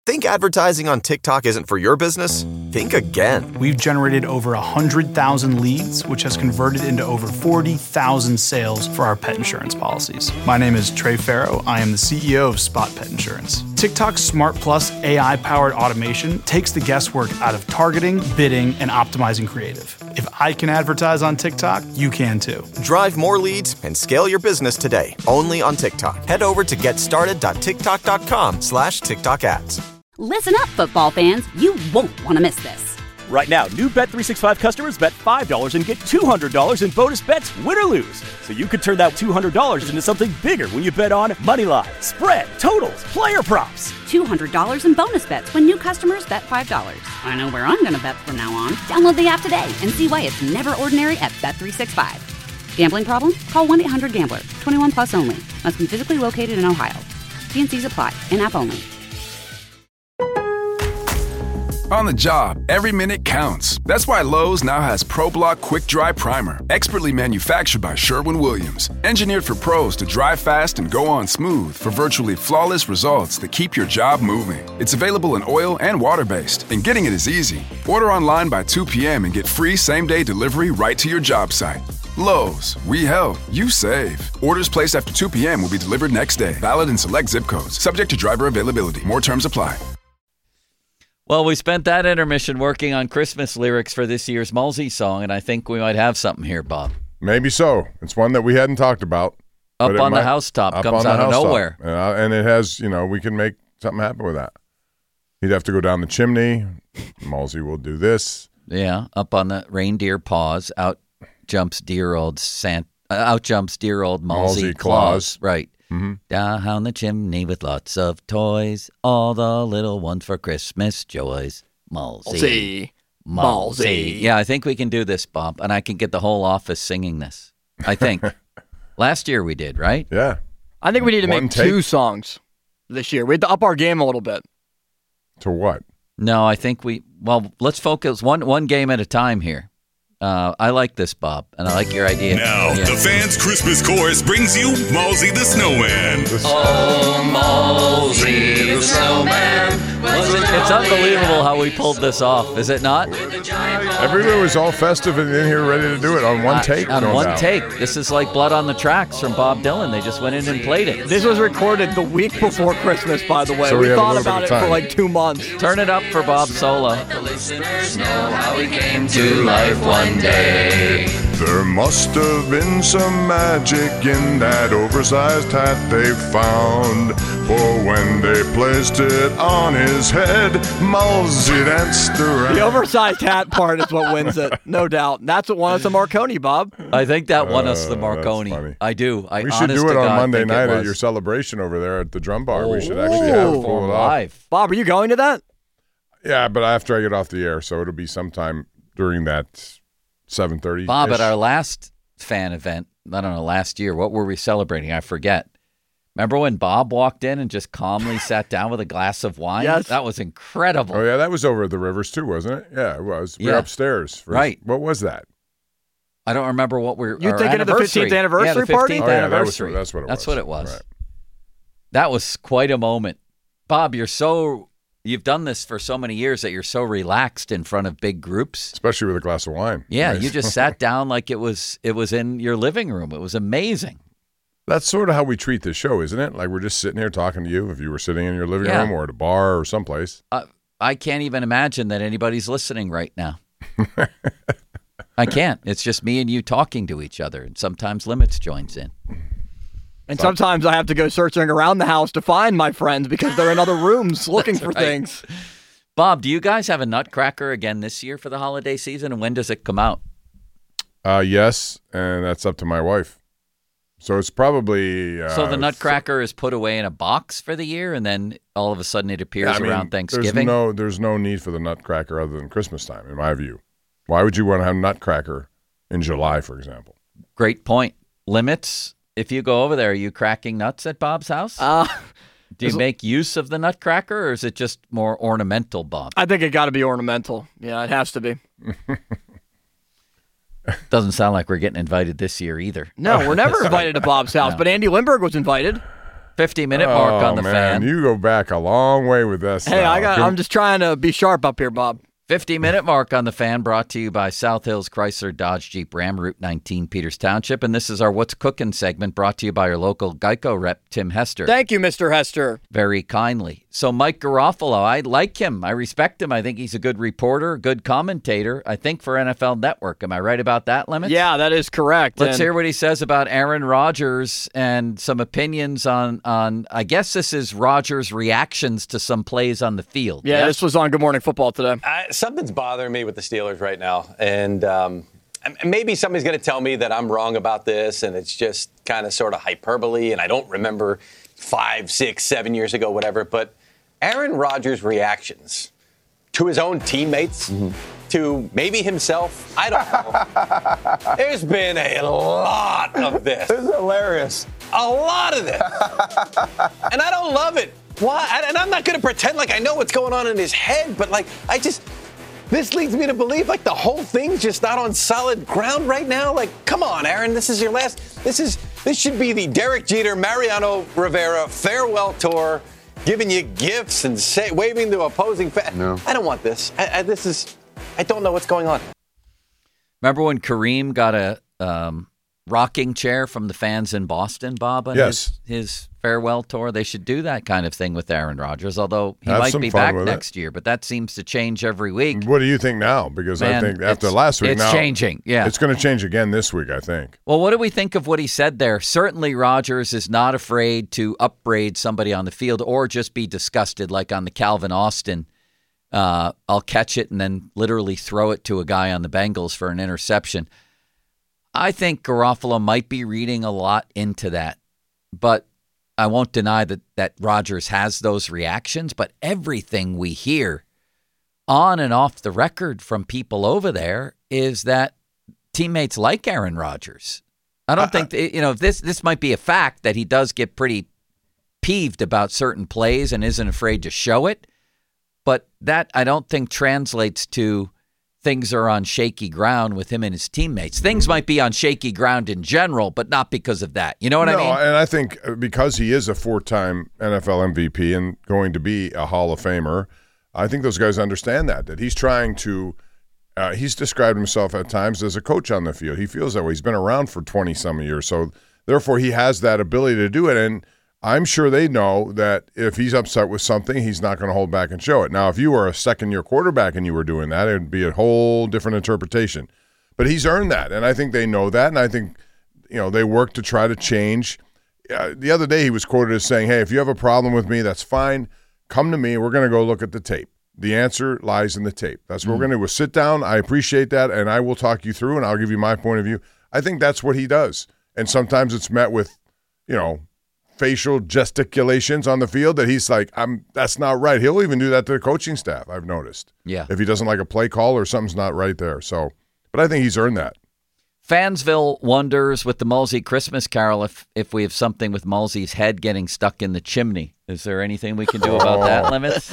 Think advertising on TikTok isn't for your business? Think again. We've generated over 100,000 leads, which has converted into over 40,000 sales for our pet insurance policies. My name is Trey Farrow. I am the CEO of Spot Pet Insurance. TikTok's Smart Plus AI-powered automation takes the guesswork out of targeting, bidding, and optimizing creative. If I can advertise on TikTok, you can too. Drive more leads and scale your business today, only on TikTok. Head over to getstarted.tiktok.com/TikTok ads. Listen up, football fans. You won't want to miss this. Right now, new Bet365 customers bet $5 and get $200 in bonus bets, win or lose. So you could turn that $200 into something bigger when you bet on moneyline, spread, totals, player props. $200 in bonus bets when new customers bet $5. I know where I'm going to bet from now on. Download the app today and see why it's never ordinary at Bet365. Gambling problem? Call 1-800-GAMBLER. 21 plus only. Must be physically located in Ohio. T&Cs apply. In-app only. On the job, every minute counts. That's why Lowe's now has ProBlock Quick Dry Primer, expertly manufactured by Sherwin-Williams. Engineered for pros to dry fast and go on smooth for virtually flawless results that keep your job moving. It's available in oil and water-based, and getting it is easy. Order online by 2 p.m. and get free same-day delivery right to your job site. Lowe's, we help, you save. Orders placed after 2 p.m. will be delivered next day. Valid in select zip codes. Subject to driver availability. More terms apply. Well, we spent that intermission working on Christmas lyrics for this year's Mulsey song, and I think we might have something here, Bob. Maybe so. It's one that we hadn't talked about. Up on the housetop, comes out of nowhere. And it has, we can make something happen with that. He'd have to go down the chimney. Mulsey will do this. Yeah, up on the reindeer paws, out jumps dear old Mulsey Claus. Right. Mm-hmm. Down the chimney with lots of toys, all the little ones for Christmas joys. Mulsey. Yeah, I think we can do this, Bob, and I can get the whole office singing this. I think. Last year we did, right? Yeah. I think we need to make 2 songs this year. We had to up our game a little bit. To what? No, I think let's focus one game at a time here. I like this, Bob, and I like your idea. Now, the fans' Christmas chorus brings you Mulsey the Snowman. Oh, Mulsey the Snowman. It's unbelievable how we pulled this off, is it not? Everybody was all festive and in here ready to do it on one take. On one take. This is like Blood on the Tracks from Bob Dylan. They just went in and played it. This was recorded the week before Christmas, by the way. So we thought about it for like 2 months. Turn it up for Bob Solo. The listeners know how he came to life one day. There must have been some magic in that oversized hat they found. For when they placed it on his head, Mulsey danced around. The oversized hat part is what wins it, no doubt. That's what won us the Marconi, Bob. I think that won us the Marconi. I do. We should do it on Monday night at your celebration over there at the drum bar. We should actually have it pulled off. Bob, are you going to that? Yeah, but after I get off the air, so it'll be sometime during that 7:30. Bob, at our last fan event, I don't know, last year, what were we celebrating? I forget. Remember when Bob walked in and just calmly sat down with a glass of wine? Yes. That was incredible. Oh, yeah, that was over at the Rivers too, wasn't it? Yeah, it was. We were upstairs. Right. What was that? I don't remember what we're... You're thinking of the 15th anniversary party? Yeah, the 15th anniversary. That's what it was. That's what it was. Right. That was quite a moment. Bob, you've done this for so many years that you're so relaxed in front of big groups. Especially with a glass of wine. Yeah, Nice. you just sat down like it was in your living room. It was amazing. That's sort of how we treat this show, isn't it? Like we're just sitting here talking to you if you were sitting in your living room or at a bar or someplace. I can't even imagine that anybody's listening right now. I can't. It's just me and you talking to each other, and sometimes Limits joins in. And sometimes I have to go searching around the house to find my friends because they're in other rooms looking for things. Bob, do you guys have a Nutcracker again this year for the holiday season, and when does it come out? Yes, and that's up to my wife. So it's probably... so the Nutcracker is put away in a box for the year, and then all of a sudden it appears around Thanksgiving? There's no need for the Nutcracker other than Christmas time, in my view. Why would you want to have Nutcracker in July, for example? Great point. Limits, if you go over there, are you cracking nuts at Bob's house? Do you make use of the Nutcracker, or is it just more ornamental, Bob? I think it got to be ornamental. Yeah, it has to be. Doesn't sound like we're getting invited this year either. No, we're never invited to Bob's house, but Andy Lindbergh was invited. 50-minute mark on the fan. You go back a long way with this. Hey, I'm just trying to be sharp up here, Bob. 50-minute mark on the fan, brought to you by South Hills Chrysler Dodge Jeep Ram, Route 19, Peters Township. And this is our What's Cooking segment, brought to you by our local Geico rep, Tim Hester. Thank you, Mr. Hester. Very kindly. So Mike Garofalo, I like him. I respect him. I think he's a good reporter, good commentator, I think, for NFL Network. Am I right about that, Lemons? Yeah, that is correct. Let's hear what he says about Aaron Rodgers and some opinions on I guess this is Rodgers' reactions to some plays on the field. Yeah, yes? This was on Good Morning Football today. Something's bothering me with the Steelers right now. And maybe somebody's going to tell me that I'm wrong about this and it's just kind of sort of hyperbole and I don't remember 5, 6, 7 years ago, whatever. But Aaron Rodgers' reactions to his own teammates, to maybe himself, I don't know. There's been a lot of this. This is hilarious. A lot of this. And I don't love it. Why? And I'm not going to pretend like I know what's going on in his head, but this leads me to believe like the whole thing's just not on solid ground right now. Like, come on, Aaron, this is your last. This should be the Derek Jeter, Mariano Rivera farewell tour, giving you gifts and waving to opposing fans. No. I don't want this. I don't know what's going on. Remember when Kareem got a rocking chair from the fans in Boston, Bob, on his farewell tour? They should do that kind of thing with Aaron Rodgers, although he might be back next year, but that seems to change every week. What do you think now? Because I think after last week, it's changing. Yeah, it's going to change again this week, I think. Well, what do we think of what he said there? Certainly Rodgers is not afraid to upbraid somebody on the field or just be disgusted, like on the Calvin Austin. I'll catch it and then literally throw it to a guy on the Bengals for an interception. I think Garofalo might be reading a lot into that, but I won't deny that Rodgers has those reactions. But everything we hear on and off the record from people over there is that teammates like Aaron Rodgers. I don't think this might be a fact that he does get pretty peeved about certain plays and isn't afraid to show it, but that I don't think translates to things are on shaky ground with him and his teammates. Things might be on shaky ground in general, but not because of that. You know what I mean? And I think because he is a 4-time NFL MVP and going to be a Hall of Famer, I think those guys understand that he's trying to he's described himself at times as a coach on the field. He feels that way. He's been around for 20-some years, so therefore he has that ability to do it, and I'm sure they know that if he's upset with something, he's not going to hold back and show it. Now, if you were a second-year quarterback and you were doing that, it would be a whole different interpretation. But he's earned that, and I think they know that, and I think they work to try to change. The other day he was quoted as saying, hey, if you have a problem with me, that's fine. Come to me. We're going to go look at the tape. The answer lies in the tape. That's what we're going to do. We'll sit down. I appreciate that, and I will talk you through, and I'll give you my point of view. I think that's what he does. And sometimes it's met with, facial gesticulations on the field that he's like, that's not right. He'll even do that to the coaching staff, I've noticed. Yeah. If he doesn't like a play call or something's not right there. So, but I think he's earned that. Fansville wonders with the Mulsey Christmas Carol if we have something with Mulsey's head getting stuck in the chimney. Is there anything we can do about that, Limits?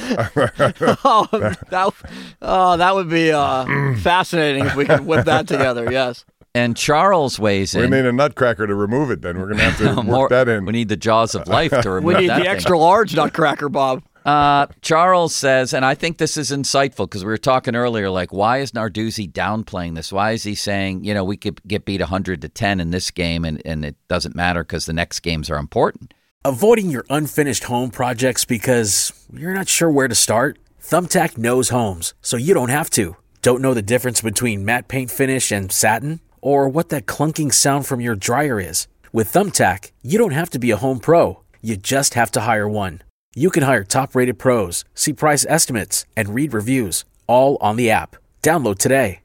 That would be fascinating if we could whip that together, yes. And Charles weighs in. We need a nutcracker to remove it, then. We're going to have to work that in. We need the jaws of life to remove that. We need the extra large nutcracker, Bob. Charles says, and I think this is insightful because we were talking earlier, like, why is Narduzzi downplaying this? Why is he saying, we could get beat 100-10 in this game and it doesn't matter because the next games are important? Avoiding your unfinished home projects because you're not sure where to start? Thumbtack knows homes, so you don't have to. Don't know the difference between matte paint finish and satin? Or what that clunking sound from your dryer is? With Thumbtack, you don't have to be a home pro. You just have to hire one. You can hire top-rated pros, see price estimates, and read reviews, all on the app. Download today.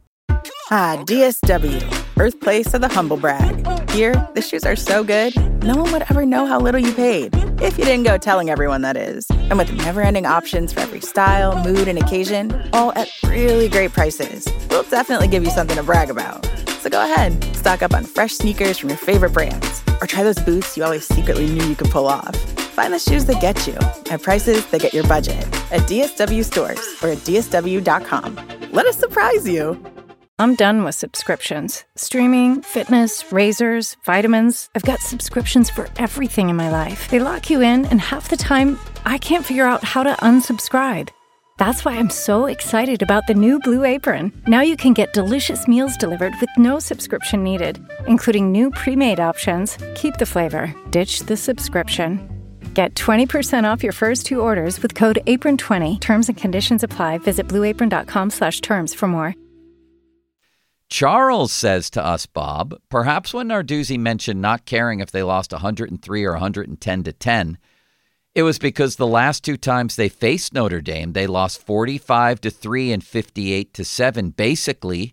DSW, birthplace of the humble brag. Here, the shoes are so good, no one would ever know how little you paid. If you didn't go telling everyone, that is. And with never-ending options for every style, mood, and occasion, all at really great prices, we'll definitely give you something to brag about. So go ahead, stock up on fresh sneakers from your favorite brands, or try those boots you always secretly knew you could pull off. Find the shoes that get you at prices that get your budget at DSW stores or at DSW.com. Let us surprise you. I'm done with subscriptions. Streaming, fitness, razors, vitamins. I've got subscriptions for everything in my life. They lock you in, and half the time, I can't figure out how to unsubscribe. That's why I'm so excited about the new Blue Apron. Now you can get delicious meals delivered with no subscription needed, including new pre-made options. Keep the flavor, ditch the subscription. Get 20% off your first 2 orders with code APRON20. Terms and conditions apply. Visit blueapron.com/terms for more. Charles says to us, Bob, perhaps when Narduzzi mentioned not caring if they lost 103 or 110-10, it was because the last 2 times they faced Notre Dame, they lost 45-3 and 58-7, basically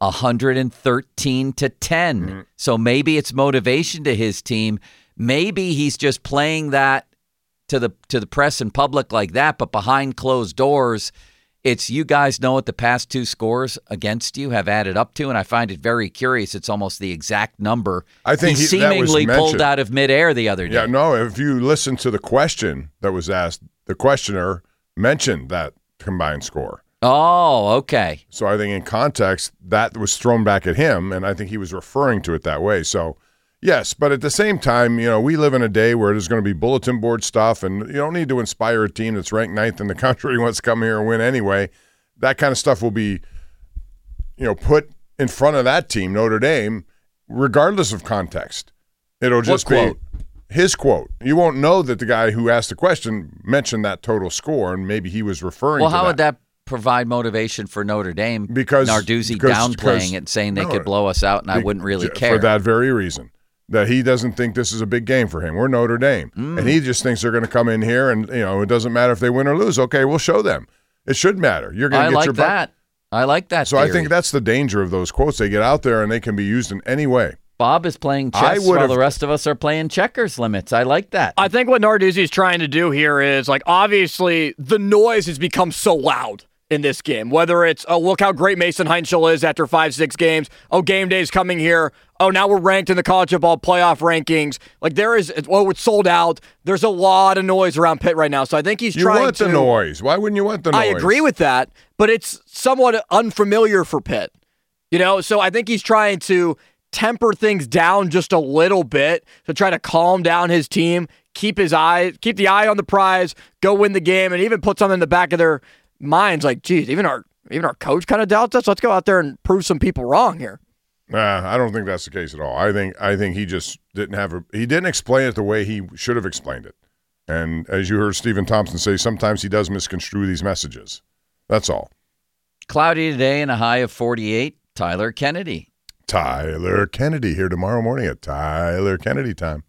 113-10. Mm-hmm. So maybe it's motivation to his team. Maybe he's just playing that to the press and public like that, but behind closed doors, it's you guys know what the past 2 scores against you have added up to, and I find it very curious. It's almost the exact number I think he seemingly pulled out of midair the other day. Yeah, no, if you listen to the question that was asked, the questioner mentioned that combined score. Oh, okay. So I think in context, that was thrown back at him, and I think he was referring to it that way. So, yes, but at the same time, we live in a day where there's going to be bulletin board stuff, and you don't need to inspire a team that's ranked 9th in the country who wants to come here and win anyway. That kind of stuff will be, put in front of that team, Notre Dame, regardless of context. It'll just be his quote. You won't know that the guy who asked the question mentioned that total score, and maybe he was referring to that. Well, how would that provide motivation for Notre Dame? Because Narduzzi downplaying it, saying they could blow us out, and I wouldn't really care. For that very reason. That he doesn't think this is a big game for him. We're Notre Dame. And he just thinks they're going to come in here and, it doesn't matter if they win or lose. Okay, we'll show them. It should matter. You're going to get your butt. I like that So theory. I think that's the danger of those quotes. They get out there and they can be used in any way. Bob is playing chess while the rest of us are playing checkers limits. I like that. I think what Narduzzi is trying to do here is, obviously the noise has become so loud in this game. Whether it's, look how great Mason Heinschel is after 5-6 games. Game day's coming here. Now we're ranked in the college football playoff rankings. It's sold out. There's a lot of noise around Pitt right now. So I think he's trying to... You want the noise. Why wouldn't you want the noise? I agree with that, but it's somewhat unfamiliar for Pitt. So I think he's trying to temper things down just a little bit to try to calm down his team, keep the eye on the prize, go win the game, and even put something in the back of their minds geez, even our coach kind of doubts us. Let's go out there and prove some people wrong here. I don't think that's the case at all. I think he just he didn't explain it the way he should have explained it. And as you heard Stephen Thompson say, sometimes he does misconstrue these messages. That's all. Cloudy today and a high of 48. Tyler Kennedy. Tyler Kennedy here tomorrow morning at Tyler Kennedy time.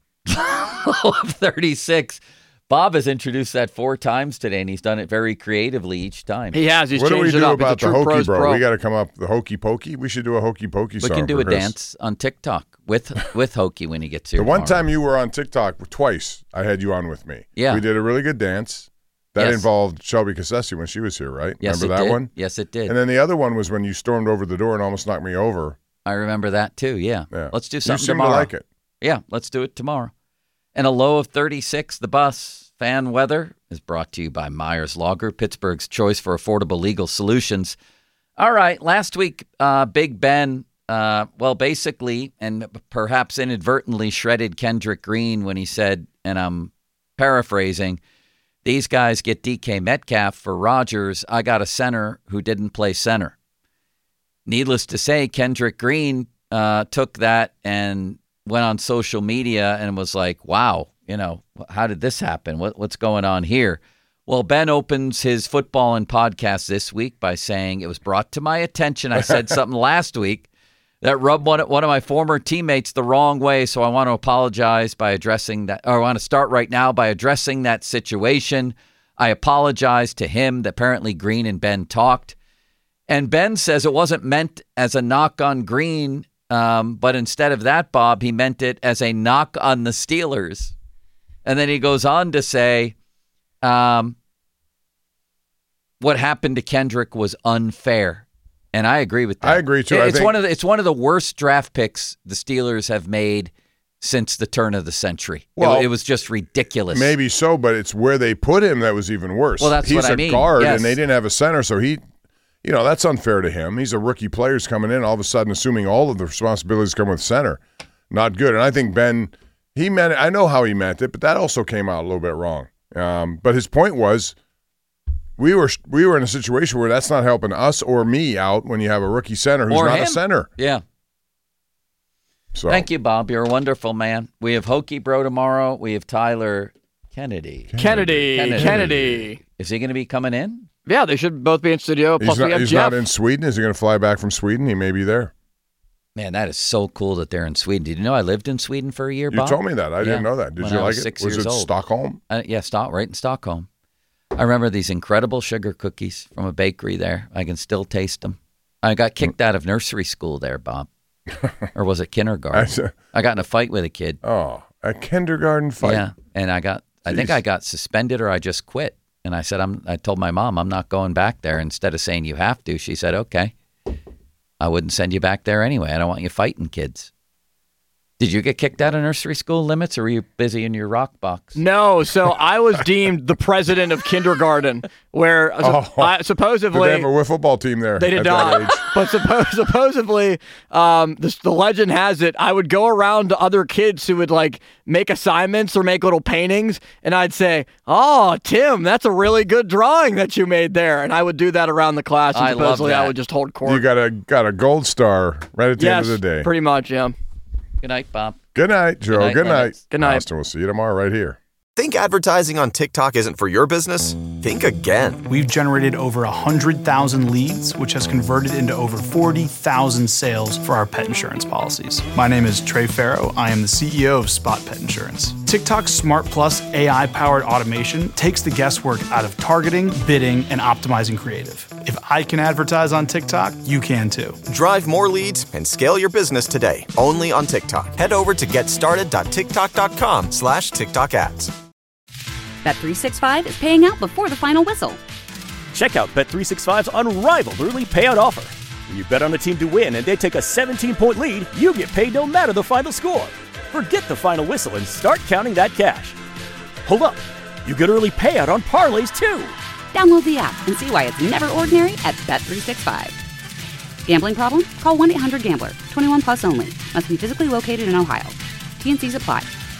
Of 36. Bob has introduced that 4 times today, and he's done it very creatively each time. He has. He's what changed do we do it up. about the hokey, bro? Pro. We got to come up the hokey pokey. We should do a hokey pokey song. We can do a Chris. dance on TikTok with Hokey when he gets here. The one time you were on TikTok twice, I had you on with me. Yeah, we did a really good dance. That involved Shelby Cassesi when she was here, right? Yes, remember that one? Yes, it did. And then the other one was when you stormed over the door and almost knocked me over. I remember that too. Yeah. Let's do something you seem tomorrow. to like it. Yeah, let's do it tomorrow. And a low of 36. The bus. Fan weather is brought to you by Myers Law Group, Pittsburgh's choice for affordable legal solutions. All right, last week, Big Ben, basically, and perhaps inadvertently shredded Kendrick Green when he said, and I'm paraphrasing, these guys get DK Metcalf for Rodgers. I got a center who didn't play center. Needless to say, Kendrick Green took that and went on social media and was like, wow, how did this happen? What's going on here? Well, Ben opens his football and podcast this week by saying, it was brought to my attention. I said something last week that rubbed one of my former teammates the wrong way. So I want to apologize by addressing that, or I want to start right now by addressing that situation. I apologize to him that apparently Green and Ben talked. And Ben says it wasn't meant as a knock on Green, but instead of that, Bob, he meant it as a knock on the Steelers. And then he goes on to say, what happened to Kendrick was unfair. And I agree with that. I agree, too. It's one of the worst draft picks the Steelers have made since the turn of the century. Well, it was just ridiculous. Maybe so, but it's where they put him that was even worse. Well, that's what I mean. He's a guard, yes. and they didn't have a center, so he that's unfair to him. He's a rookie player who's coming in, all of a sudden assuming all of the responsibilities come with center. Not good. And I think Ben, he meant it. I know how he meant it, but that also came out a little bit wrong. But his point was, we were in a situation where that's not helping us or me out when you have a rookie center who's not a center. Yeah. So. Thank you, Bob. You're a wonderful man. We have Hokey Bro tomorrow. We have Tyler Kennedy. Kennedy. Is he going to be coming in? Yeah, they should both be in studio. Plus, we have he's Jeff. not in Sweden. Is he going to fly back from Sweden? He may be there. Man, that is so cool that they're in Sweden. Did you know I lived in Sweden for a year, Bob? You told me that. I didn't know that. Did you like it? 6 Was years it old. Stockholm? Yeah, right in Stockholm. I remember these incredible sugar cookies from a bakery there. I can still taste them. I got kicked out of nursery school there, Bob. Or was it kindergarten? I got in a fight with a kid. Oh, a kindergarten fight? Yeah, and I think I got suspended or I just quit. And I said, I told my mom, I'm not going back there. Instead of saying you have to, she said, okay. I wouldn't send you back there anyway. I don't want you fighting kids. Did you get kicked out of nursery school limits, or were you busy in your rock box? No, so I was deemed the president of kindergarten, where supposedly... Did they have a football team there? They did not. But supposedly, the legend has it, I would go around to other kids who would make assignments or make little paintings, and I'd say, "Oh, Tim, that's a really good drawing that you made there," and I would do that around the class, and supposedly I would just hold court. You got a gold star right at the end of the day. Pretty much, yeah. Good night, Bob. Good night, Joe. Good night. Good night. Austin, we'll see you tomorrow right here. Think advertising on TikTok isn't for your business? Think again. We've generated over 100,000 leads, which has converted into over 40,000 sales for our pet insurance policies. My name is Trey Farrow. I am the CEO of Spot Pet Insurance. TikTok's Smart Plus AI-powered automation takes the guesswork out of targeting, bidding, and optimizing creative. If I can advertise on TikTok, you can too. Drive more leads and scale your business today, only on TikTok. Head over to getstarted.tiktok.com/TikTok ads. Bet365 is paying out before the final whistle. Check out Bet365's unrivaled early payout offer. When you bet on a team to win and they take a 17-point lead, you get paid no matter the final score. Forget the final whistle and start counting that cash. Hold up. You get early payout on parlays, too. Download the app and see why it's never ordinary at Bet365. Gambling problem? Call 1-800-GAMBLER. 21 plus only. Must be physically located in Ohio. T&Cs apply.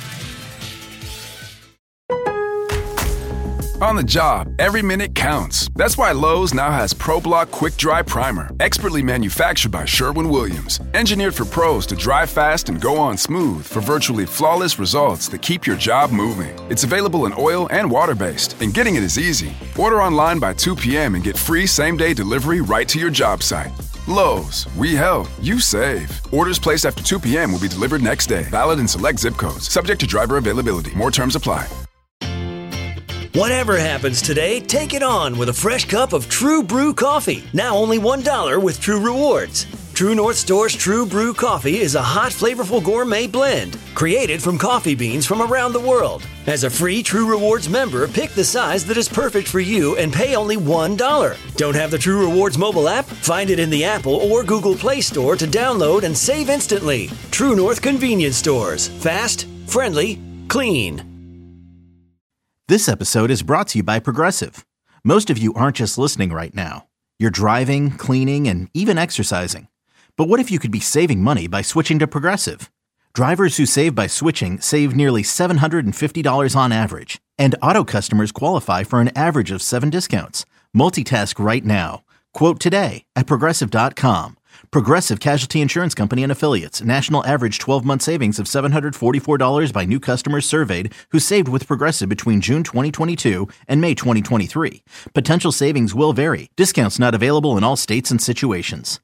On the job, every minute counts. That's why Lowe's now has ProBlock Quick Dry Primer, expertly manufactured by Sherwin-Williams. Engineered for pros to dry fast and go on smooth for virtually flawless results that keep your job moving. It's available in oil and water-based, and getting it is easy. Order online by 2 p.m. and get free same-day delivery right to your job site. Lowe's, we help, you save. Orders placed after 2 p.m. will be delivered next day. Valid in select zip codes. Subject to driver availability. More terms apply. Whatever happens today, take it on with a fresh cup of True Brew coffee. Now only $1 with True Rewards. True North Store's True Brew coffee is a hot, flavorful gourmet blend created from coffee beans from around the world. As a free True Rewards member, pick the size that is perfect for you and pay only $1. Don't have the True Rewards mobile app? Find it in the Apple or Google Play Store to download and save instantly. True North Convenience Stores. Fast, friendly, clean. This episode is brought to you by Progressive. Most of you aren't just listening right now. You're driving, cleaning, and even exercising. But what if you could be saving money by switching to Progressive? Drivers who save by switching save nearly $750 on average. And auto customers qualify for an average of 7 discounts. Multitask right now. Quote today at Progressive.com. Progressive Casualty Insurance Company and Affiliates. National average 12-month savings of $744 by new customers surveyed who saved with Progressive between June 2022 and May 2023. Potential savings will vary. Discounts not available in all states and situations.